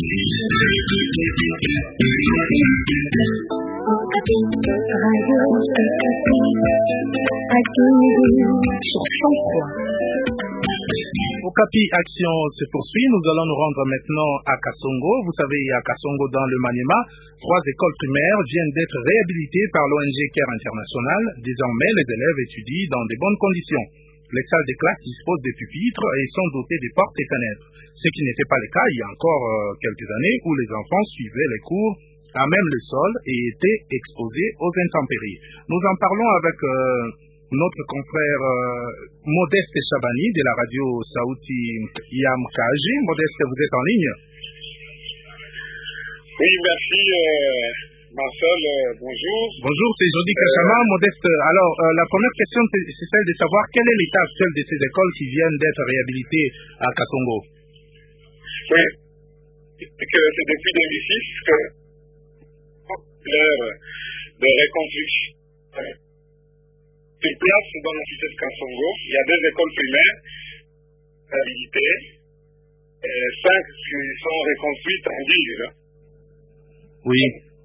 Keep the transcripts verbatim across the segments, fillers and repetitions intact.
Okapi Action se poursuit. Nous allons nous rendre maintenant à Kasongo. Vous savez, à Kasongo, dans le Maniema, trois écoles primaires viennent d'être réhabilitées par l'O N G CARE International. Désormais, les élèves étudient dans de bonnes conditions. Les salles de classe disposent de pupitres et sont dotées de portes et fenêtres. Ce qui n'était pas le cas il y a encore euh, quelques années où les enfants suivaient les cours à même le sol et étaient exposés aux intempéries. Nous en parlons avec euh, notre confrère euh, Modeste Chabani de la radio Saouti Yamkaji. Modeste, vous êtes en ligne? Oui, merci euh, Marcel, euh, bonjour. Bonjour, c'est Jody Kachama. Euh... Modeste, alors euh, la première question c'est, c'est celle de savoir quel est l'état actuel de ces écoles qui viennent d'être réhabilitées à Kasongo. Oui, c'est que c'est depuis deux mille six que l'heure de reconstruction sur place dans la cité de Kasongo. Il y a deux écoles primaires réhabilitées et cinq qui sont reconstruites en ville. Oui.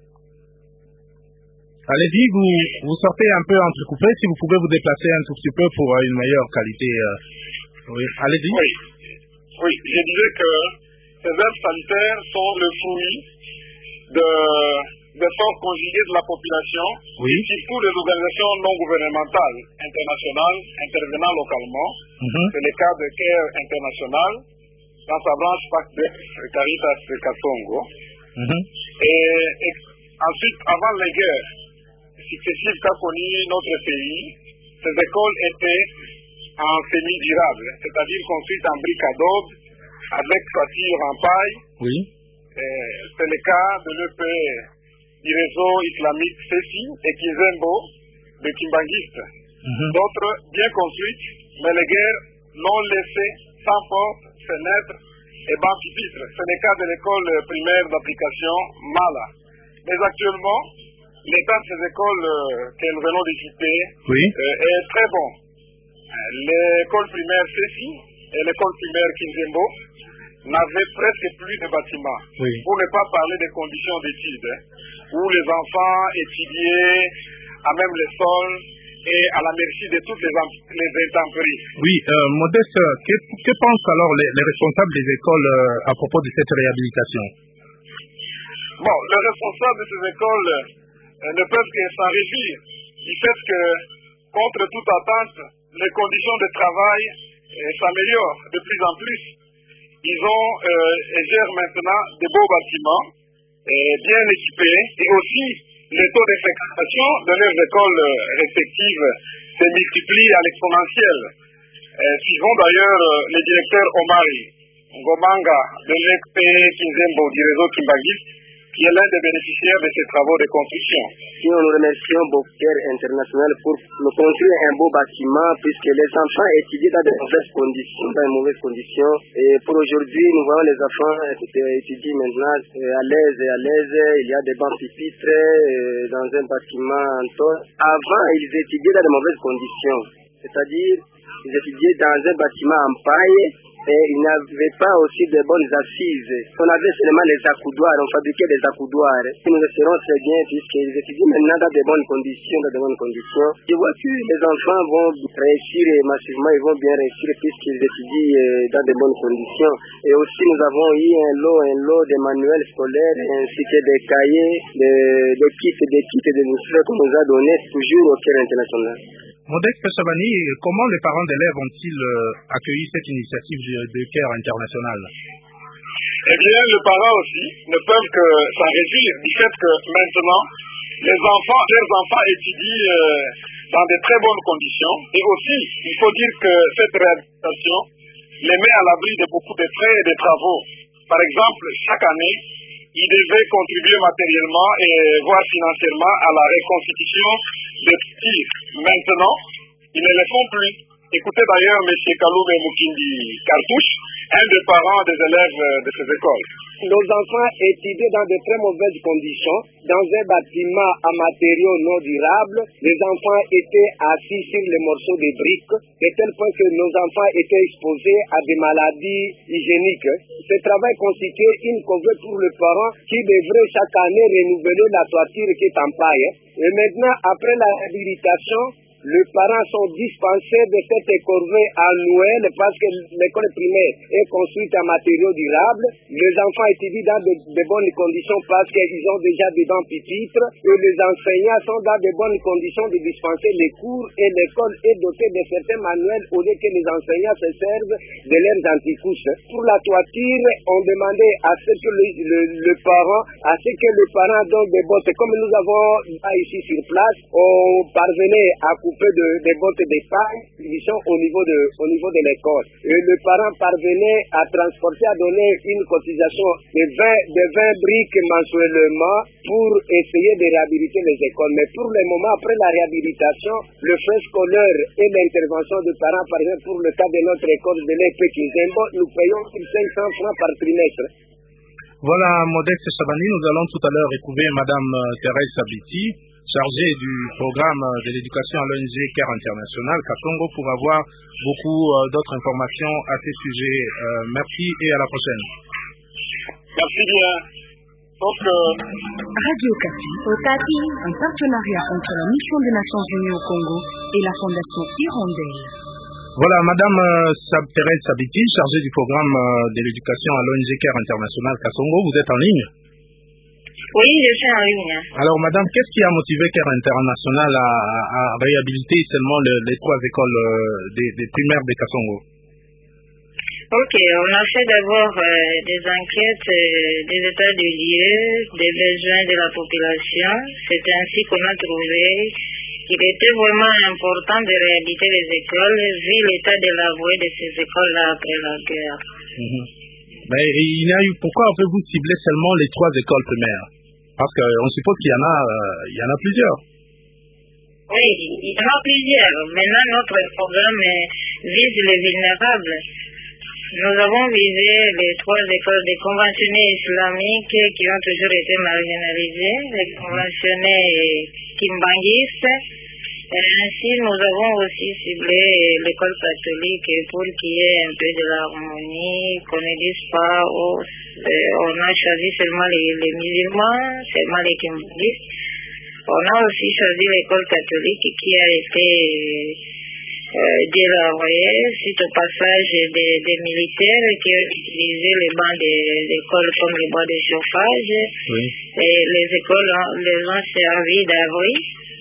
Allez-y, vous, vous sortez un peu entrecoupé, si vous pouvez vous déplacer un tout petit peu pour une meilleure qualité. Euh... Oui, allez-y. Oui. Oui, je disais que ces aides sanitaires sont le fruit de d'efforts conjugués de la population, oui, surtout des organisations non gouvernementales internationales intervenant localement. Mm-hmm. C'est le cas de CARE International dans sa branche P A C D E F Caritas de Kasongo. Mm-hmm. Et, et ensuite, avant les guerres successives qu'a connues notre pays, ces écoles étaient en semi-durable, c'est-à-dire construites en briques adobe, avec toiture en paille. Oui. C'est le cas de l'E P du réseau islamique C E C I et Kizembo de Kimbanguiste. Mm-hmm. D'autres bien construites, mais les guerres l'ont laissé sans porte, fenêtre et banc pupitre. C'est le cas de l'école primaire d'application Mala. Mais actuellement, l'état de ces écoles euh, que nous venons de citer, oui, euh, est très bon. L'école primaire C E C I et l'école primaire Kizembo n'avaient presque plus de bâtiments. Oui. Pour ne pas parler des conditions d'études, hein, où les enfants étudiaient à même le sol et à la merci de toutes les, les intempéries. Oui, euh, Modeste, que, que pensent alors les, les responsables des écoles euh, à propos de cette réhabilitation? Bon, les responsables de ces écoles euh, ne peuvent que s'en réjouir du fait que, contre toute attente, les conditions de travail euh, s'améliorent de plus en plus. Ils ont euh, et gèrent maintenant de beaux bâtiments euh, bien équipés et aussi les taux de fréquentation de leurs écoles euh, respectives se multiplient à l'exponentielle. Euh, suivant d'ailleurs euh, le directeur Omari Ngomanga de l'E P Kizembo du réseau Kimbanguiste, qui est l'un des bénéficiaires de ces travaux de construction. Nous remercions beaucoup CARE International pour nous construire un beau bâtiment, puisque les enfants étudient dans de mauvaises conditions, dans de mauvaises conditions. Et pour aujourd'hui, nous voyons les enfants étudier maintenant à l'aise et à l'aise. Il y a des bancs pupitres dans un bâtiment en tôle. Avant, ils étudiaient dans de mauvaises conditions, c'est-à-dire ils étudiaient dans un bâtiment en paille. Et il n'avait pas aussi de bonnes assises. On avait seulement les accoudoirs, on fabriquait des accoudoirs. Et nous espérons très bien, puisqu'ils étudient maintenant dans de bonnes conditions, dans de bonnes conditions. Je vois que les enfants vont réussir massivement, ils vont bien réussir puisqu'ils étudient dans de bonnes conditions. Et aussi nous avons eu un lot, un lot de manuels scolaires, ainsi que des cahiers, des, des kits, des kits de muscles qu'on nous a donnés toujours au CARE International. Modeste Chabani, comment les parents d'élèves ont-ils euh, accueilli cette initiative de, de CARE International? Eh bien, les parents aussi ne peuvent que s'en réjouir du fait que maintenant, les enfants, leurs enfants étudient euh, dans de très bonnes conditions. Et aussi, il faut dire que cette réhabilitation les met à l'abri de beaucoup de frais et de travaux. Par exemple, chaque année, ils devaient contribuer matériellement et voire financièrement à la reconstitution des tirs. Maintenant, ils ne le font plus. Écoutez d'ailleurs M. Kaloube Moukindi Cartouche, un des parents des élèves de ces écoles. nos enfants étudient dans de très mauvaises conditions, dans un bâtiment à matériaux non durables. Les enfants étaient assis sur les morceaux de briques, de tel point que nos enfants étaient exposés à des maladies hygiéniques. Ce travail constituait une corvée pour le parent qui devrait chaque année renouveler la toiture qui est en paille. Et maintenant, après la réhabilitation, les parents sont dispensés de cette corvée annuelle parce que l'école primaire est construite en matériaux durables. Les enfants étudient dans de, de bonnes conditions parce qu'ils ont déjà des bancs pupitres et les enseignants sont dans de bonnes conditions de dispenser les cours et l'école est dotée de certains manuels au lieu que les enseignants se servent de leurs anticouches. Pour la toiture, on demandait à ce que le, le, le parent, à ce que le parent donne des bottes. Comme nous avons ici sur place, on parvenait à couper de, des bottes de paille au niveau de, au niveau de l'école. Et le parent parvenait à transporter, à donner une cotisation de vingt, de vingt briques mensuellement pour essayer de réhabiliter les écoles. Mais pour le moment, après la réhabilitation, le frais scolaire et l'intervention des parents, par exemple pour le cas de notre école de l'E P Kizembo, nous payons cinq cents francs par trimestre. Voilà, Modeste Chabani, nous allons tout à l'heure retrouver Madame Thérèse Sabiti, chargée du programme de l'éducation à l'O N G CARE International, Kasongo, pour avoir beaucoup euh, d'autres informations à ces sujets. Euh, merci et à la prochaine. Merci bien. Donc, euh... Radio Okapi, Okapi, un partenariat entre la Mission des Nations Unies au Congo et la Fondation Hirondelle. Voilà, Madame euh, Thérèse Sabiti, chargée du programme euh, de l'éducation à l'O N G CARE International, Kasongo, vous êtes en ligne? Oui, je suis en ligne. Alors, madame, qu'est-ce qui a motivé CARE International à, à, à réhabiliter seulement le, les trois écoles euh, des, des primaires de Kasongo? Ok, on a fait d'abord euh, des enquêtes, euh, des états de lieu, des besoins de la population. C'est ainsi qu'on a trouvé qu'il était vraiment important de réhabiliter les écoles, vu l'état de la voie de ces écoles-là après la guerre. Mm-hmm. Mais il y a eu, pourquoi avez-vous ciblé seulement les trois écoles primaires? Parce qu'on suppose qu'il y en a, euh, il y en a plusieurs. Oui, il y en a plusieurs. Maintenant, notre programme vise les vulnérables. Nous avons visé les trois écoles des conventionnés islamiques qui ont toujours été marginalisées, les conventionnés kimbanguistes. Et ainsi, nous avons aussi ciblé l'école catholique pour qu'il y ait un peu de l'harmonie, qu'on ne dise pas, oh, on a choisi seulement les, les musulmans, seulement les kimbanguistes. On a aussi choisi l'école catholique qui a été euh, délabrée suite au passage des, des militaires qui ont utilisé les bancs de l'école comme les bancs de chauffage. Oui. Et les écoles les ont servi d'abri.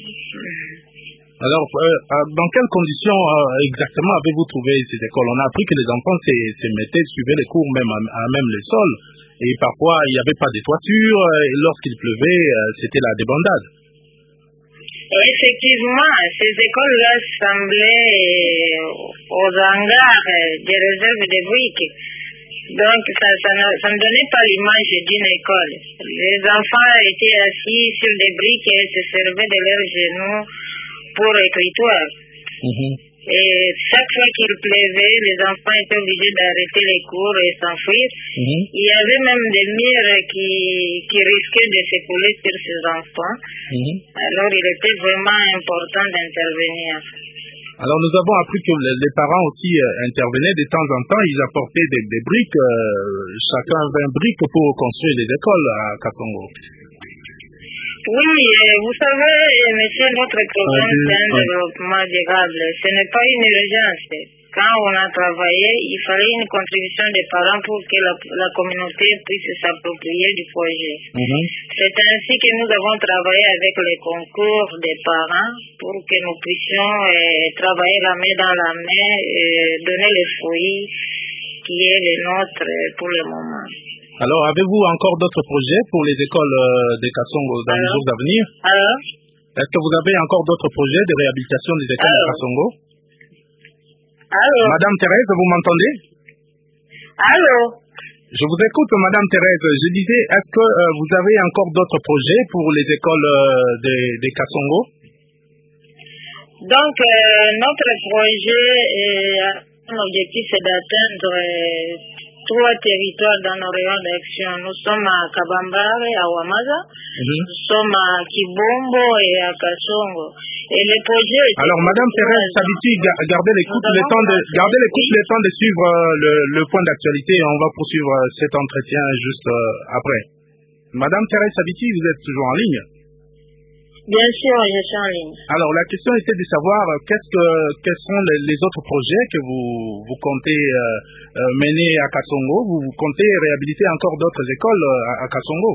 Alors, euh, dans quelles conditions euh, exactement avez-vous trouvé ces écoles? On a appris que les enfants se, se mettaient, suivaient les cours même à, à même le sol. Et parfois, il n'y avait pas de toiture. Et lorsqu'il pleuvait, euh, c'était la débandade. Effectivement, ces écoles-là semblaient aux hangars des réserves de briques. Donc, ça, ça, ne, ça ne donnait pas l'image d'une école. Les enfants étaient assis sur des briques et se servaient de leurs genoux pour l'écritoire. Mm-hmm. Et chaque fois qu'il pleuvait, les enfants étaient obligés d'arrêter les cours et s'enfuir. Mm-hmm. Il y avait même des murs qui, qui risquaient de s'écouler sur ces enfants. Mm-hmm. Alors, il était vraiment important d'intervenir. Alors, nous avons appris que les, les parents aussi euh, intervenaient de temps en temps. Ils apportaient des, des briques, euh, chacun vingt briques pour construire les écoles à Kasongo. Oui, vous savez, monsieur, notre programme, c'est un développement durable. Ce n'est pas une urgence. Quand on a travaillé, il fallait une contribution des parents pour que la, la communauté puisse s'approprier du projet. Mm-hmm. C'est ainsi que nous avons travaillé avec les concours des parents pour que nous puissions euh, travailler la main dans la main et donner le fruit qui est le nôtre pour le moment. Alors, avez-vous encore d'autres projets pour les écoles euh, de Kasongo dans Alors? les jours à venir? Alors? Est-ce que vous avez encore d'autres projets de réhabilitation des écoles Alors? de Kasongo? Allô? Madame Thérèse, vous m'entendez? Allô? Je vous écoute, Madame Thérèse. Je disais, est-ce que euh, vous avez encore d'autres projets pour les écoles euh, de, de Kasongo? Donc, euh, notre projet, est, un objectif, c'est d'atteindre... Euh, trois territoires dans nos rayons d'action. Nous sommes à Kabambare, à Wamaza, mm-hmm. nous sommes à Kibombo et à Kasongo. Et les projets... Alors, Madame Thérèse Sabiti, gardez l'écoute, le temps de, gardez l'écoute, oui. le temps de suivre le, le point d'actualité. On va poursuivre cet entretien juste après. Madame Thérèse Sabiti, vous êtes toujours en ligne? Bien sûr, je suis en ligne. Alors, la question était de savoir qu'est-ce que, quels sont les, les autres projets que vous, vous comptez euh, euh, mener à Kasongo. Vous, vous comptez réhabiliter encore d'autres écoles à, à Kasongo?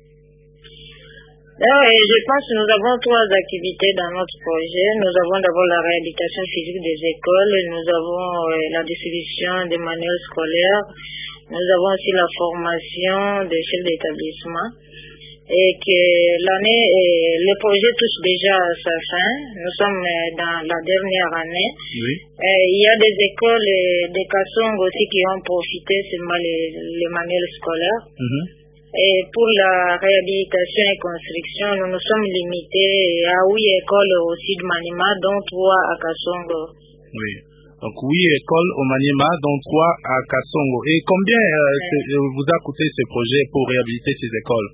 Alors, je pense que nous avons trois activités dans notre projet. Nous avons d'abord la réhabilitation physique des écoles. Nous avons euh, la distribution des manuels scolaires. Nous avons aussi la formation des chefs d'établissement. Et que l'année, le projet touche déjà à sa fin. Nous sommes dans la dernière année. Oui. Et il y a des écoles de Kasongo aussi qui ont profité seulement les, les manuels scolaires. Mm-hmm. Et pour la réhabilitation et construction, nous nous sommes limités à huit écoles au sud Maniema, dont trois à Kasongo. Oui. Donc huit écoles au Maniema, dont trois à Kasongo. Et combien euh, ouais. vous a coûté ce projet pour réhabiliter ces écoles?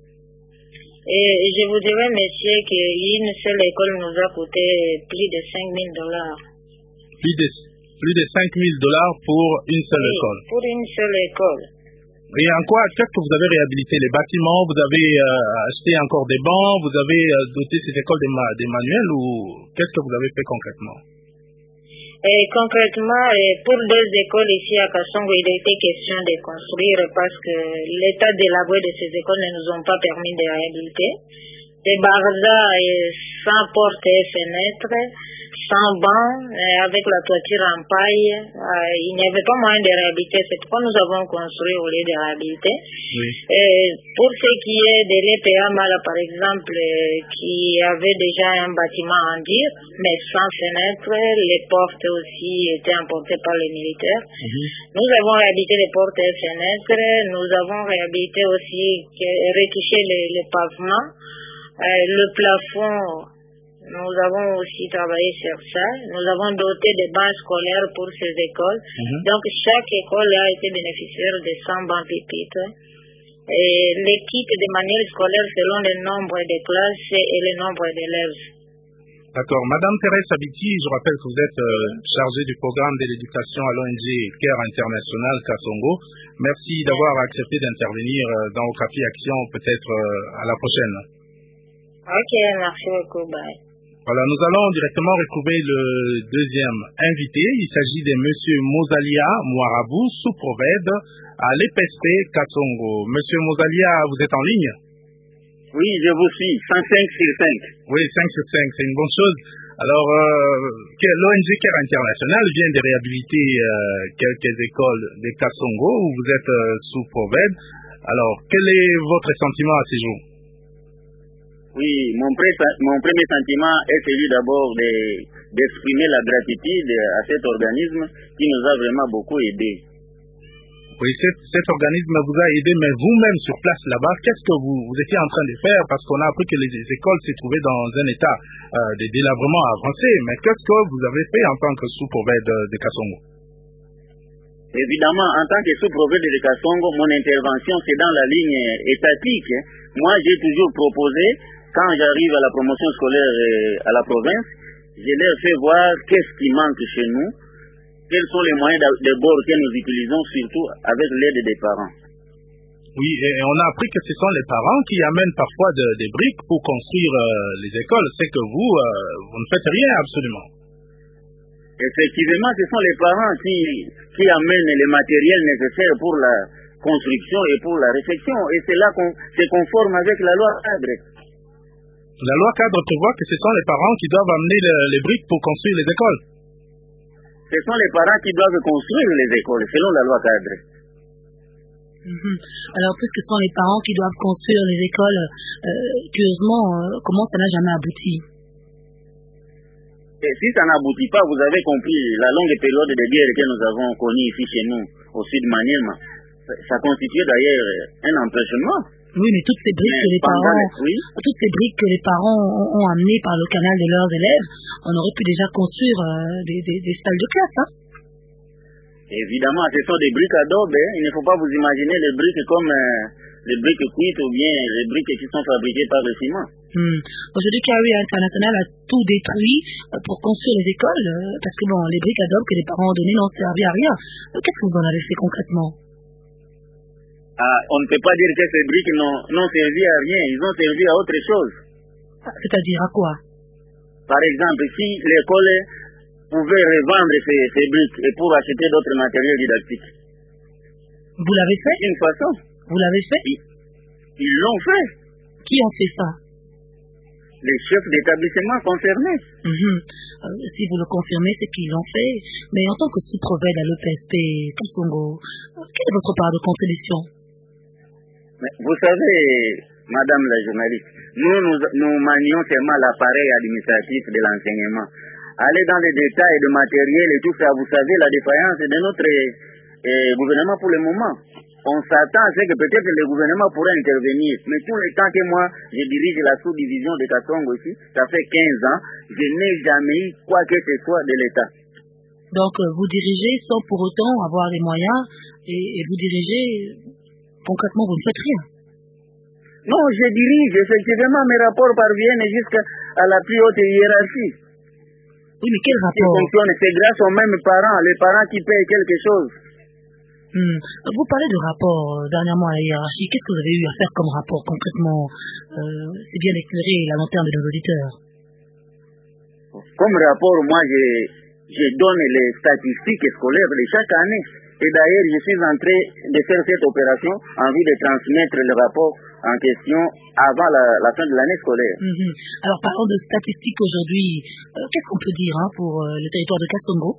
Et je vous dirais, monsieur, qu'une seule école nous a coûté plus de cinq mille dollars. Plus de, plus de cinq mille dollars pour une seule oui, école? Pour une seule école. Et en quoi, qu'est-ce que vous avez réhabilité? Les bâtiments, vous avez euh, acheté encore des bancs, vous avez euh, doté ces écoles des, ma des manuels, ou qu'est-ce que vous avez fait concrètement? Et concrètement, pour deux écoles ici à Kasongo, il a été question de construire parce que l'état délabré de ces écoles ne nous ont pas permis de réhabiliter. Des bardas sans porte et fenêtres, sans bancs, avec la toiture en paille. Il n'y avait pas moyen de réhabiliter. C'est pourquoi nous avons construit au lieu de réhabiliter. Oui. Et pour ce qui est de l'E P A Mala, par exemple, qui avait déjà un bâtiment en dur, mais sans fenêtres, les portes aussi étaient emportées par les militaires. Mm-hmm. Nous avons réhabilité les portes et fenêtres. Nous avons réhabilité aussi, retouché les, les pavements. Euh, le plafond, nous avons aussi travaillé sur ça. Nous avons doté des bancs scolaires pour ces écoles. Mm-hmm. Donc, chaque école a été bénéficiaire de cent bancs pupitres. Et les kits de manuels scolaires selon le nombre de classes et le nombre d'élèves. D'accord. Madame Thérèse Sabiti, je rappelle que vous êtes euh, chargée du programme de l'éducation à l'O N G Care International Kasongo. Merci d'avoir accepté d'intervenir euh, dans Okapi Action, peut-être euh, à la prochaine. Ok, merci beaucoup. Bye. Voilà, nous allons directement retrouver le deuxième invité. Il s'agit de Monsieur Mozalia Mouarabou, sous-provède à l'E P S P Kasongo. Monsieur Mozalia, vous êtes en ligne? Oui, je vous suis. cent cinq sur cinq. Oui, cinq sur cinq, c'est une bonne chose. Alors, euh, l'O N G Care International vient de réhabiliter euh, quelques écoles de Kasongo où vous êtes euh, sous-provède. Alors, quel est votre sentiment à ce jour? Oui, mon, mon premier sentiment est celui d'abord d'exprimer de, la gratitude à cet organisme qui nous a vraiment beaucoup aidés. Oui, cet, cet organisme vous a aidé, mais vous-même sur place là-bas, qu'est-ce que vous, vous étiez en train de faire? Parce qu'on a appris que les, les écoles se trouvaient dans un état euh, de délabrement avancé, mais qu'est-ce que vous avez fait en tant que sous-provède de, de Kasongo? Évidemment, en tant que sous-provède de Kasongo, mon intervention c'est dans la ligne étatique. Moi, j'ai toujours proposé, quand j'arrive à la promotion scolaire à la province, je leur fais voir qu'est-ce qui manque chez nous, quels sont les moyens de bord que nous utilisons, surtout avec l'aide des parents. Oui, et on a appris que ce sont les parents qui amènent parfois de, des briques pour construire euh, les écoles. C'est que vous, euh, vous ne faites rien absolument. Effectivement, ce sont les parents qui, qui amènent les matériels nécessaires pour la construction et pour la réfection. Et c'est là qu'on se conforme avec la loi cadre. La loi cadre prévoit que ce sont les parents qui doivent amener le, les briques pour construire les écoles. Ce sont les parents qui doivent construire les écoles, selon la loi cadre. Mmh. Alors, puisque ce sont les parents qui doivent construire les écoles, euh, curieusement, euh, comment ça n'a jamais abouti? Et si ça n'aboutit pas, vous avez compris, la longue période de guerre que nous avons connue ici chez nous, au sud Maniema, ça constitue d'ailleurs un empêchement. Oui, mais toutes ces briques mais que les parents, les, oui. toutes ces briques que les parents ont, ont amenées par le canal de leurs élèves, on aurait pu déjà construire euh, des, des, des salles de classe, hein? Évidemment, ce sont des briques adobe. Hein. Il ne faut pas vous imaginer les briques comme euh, les briques cuites ou bien les briques qui sont fabriquées par le ciment. Hmm. Aujourd'hui, Carrier International a tout détruit euh, pour construire les écoles, euh, parce que bon, les briques adobe que les parents ont données n'ont servi à rien. Euh, Qu'est-ce que vous en avez fait concrètement? Ah, on ne peut pas dire que ces briques n'ont servi à rien. Ils ont servi à autre chose. Ah, c'est-à-dire à quoi? Par exemple, si l'école pouvait revendre ces, ces briques et pour acheter d'autres matériels didactiques. Vous l'avez fait? D'une façon. Vous l'avez fait? Ils, ils l'ont fait. Qui ont fait ça? Les chefs d'établissement concernés. Mm-hmm. euh, si vous le confirmez, c'est qu'ils l'ont fait. Mais en tant que sous-prophète à l'E P S P Kasongo, euh, quelle est votre part de contribution? Mais vous savez, madame la journaliste, nous, nous, nous manions seulement l'appareil administratif de l'enseignement. Aller dans les détails de matériel et tout ça, vous savez, la défaillance de notre euh, gouvernement pour le moment. On s'attend à ce que peut-être le gouvernement pourrait intervenir. Mais tout le temps que moi, je dirige la sous-division de Kasongo ici, ça fait quinze ans, je n'ai jamais eu quoi que ce soit de l'État. Donc, euh, vous dirigez sans pour autant avoir les moyens et, et vous dirigez, concrètement, vous ne faites rien. Non, je dirige, effectivement, mes rapports parviennent jusqu'à la plus haute hiérarchie. Oui, mais quel rapport? C'est grâce aux mêmes parents, les parents qui payent quelque chose. Hmm. Vous parlez de rapport euh, dernièrement à la hiérarchie. Qu'est-ce que vous avez eu à faire comme rapport concrètement? euh, C'est bien d'éclairer la lanterne de nos auditeurs. Comme rapport, moi, je, je donne les statistiques scolaires de chaque année. Et d'ailleurs, je suis en train de faire cette opération en vue de transmettre le rapport en question avant la, la fin de l'année scolaire. Mm-hmm. Alors, parlons de statistiques aujourd'hui. Euh, Qu'est-ce qu'on peut dire hein, pour euh, le territoire de Kasongo?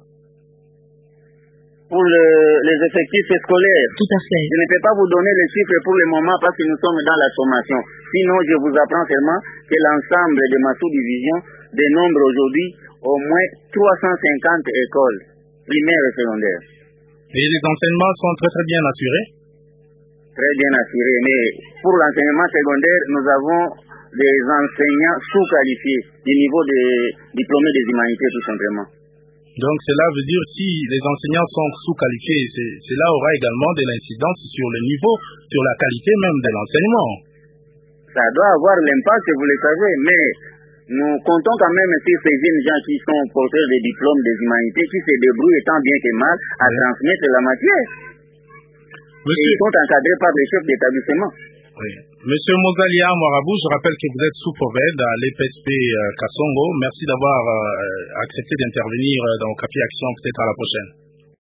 Pour le, les effectifs scolaires. Tout à fait. Je ne peux pas vous donner les chiffres pour le moment parce que nous sommes dans la sommation. Sinon, je vous apprends seulement que l'ensemble de ma sous-division dénombre aujourd'hui au moins trois cent cinquante écoles primaires et secondaires. Et les enseignements sont très très bien assurés? Très bien assurés, mais pour l'enseignement secondaire, nous avons des enseignants sous-qualifiés du niveau des diplômés des humanités tout simplement. Donc cela veut dire si les enseignants sont sous-qualifiés, cela aura également de l'incidence sur le niveau, sur la qualité même de l'enseignement. Ça doit avoir l'impact, vous le savez, mais nous comptons quand même sur ces jeunes gens qui sont porteurs des diplômes des humanités, qui se débrouillent tant bien que mal à oui. transmettre la matière. Monsieur... Et ils sont encadrés par les chefs d'établissement. Oui. Monsieur Mozalia Moirabou, je rappelle que vous êtes sous-prophète à l'E P S P euh, Kasongo. Merci d'avoir euh, accepté d'intervenir dans Okapi Action. Peut-être à la prochaine.